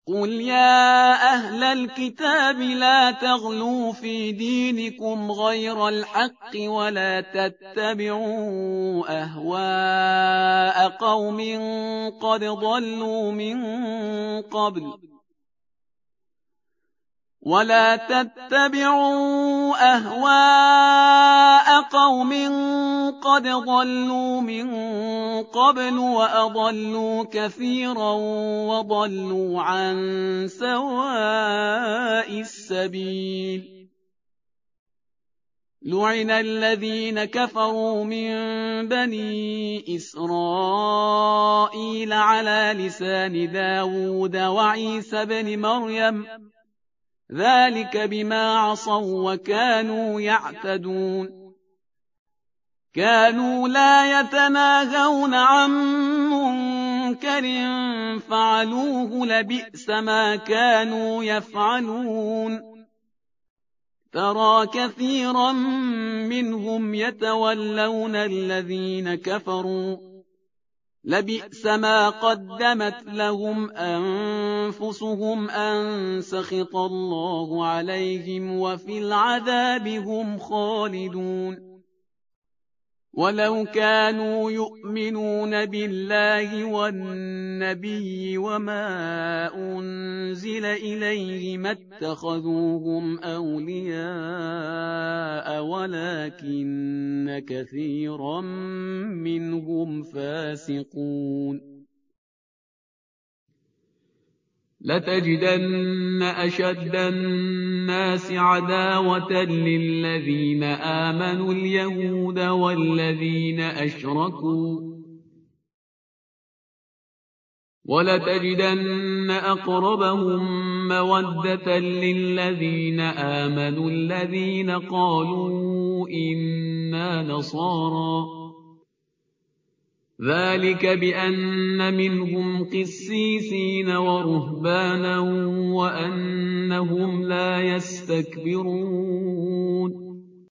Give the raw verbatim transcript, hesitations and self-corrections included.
قل يا أهل الكتاب لا تغلوا في دينكم غير الحق ولا تتبعوا أهواء قوم قد ضلوا من قبل ولا تتبعوا أهواء قوم قد ضلوا من قبل وأضلوا كثيرا وضلوا عن سواء السبيل لعن الذين كفروا من بني إسرائيل على لسان داود وعيسى بن مريم ذلك بما عصوا وكانوا يعتدون كانوا لا يتناهون عن منكر فعلوه لبئس ما كانوا يفعلون ترى كثيرا منهم يتولون الذين كفروا لبئس ما قدمت لهم أنفسهم أن سخط الله عليهم وفي العذاب هم خالدون ولو كانوا يؤمنون بالله والنبي وما أنزل إليه ما اتخذوهم أولياء ولكن كثيرا منهم فاسقون لتجدن أشد الناس عداوة للذين آمنوا اليهود والذين أشركوا ولتجدن أقربهم مودة للذين آمنوا الذين قالوا إنا نصارى ذلك بأن منهم قسيسين ورهبانا وأنهم لا يستكبرون